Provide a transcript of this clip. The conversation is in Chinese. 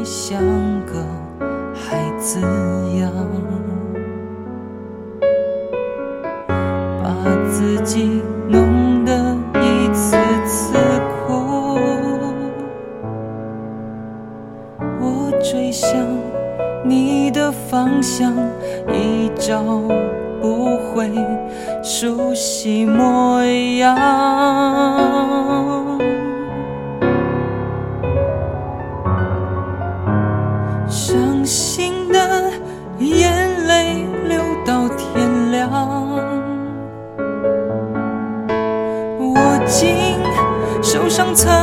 像个孩子样，把自己弄得一次次哭。我追向你的方向，已找不回熟悉模样。伤心的眼泪流到天亮，我竟受伤曾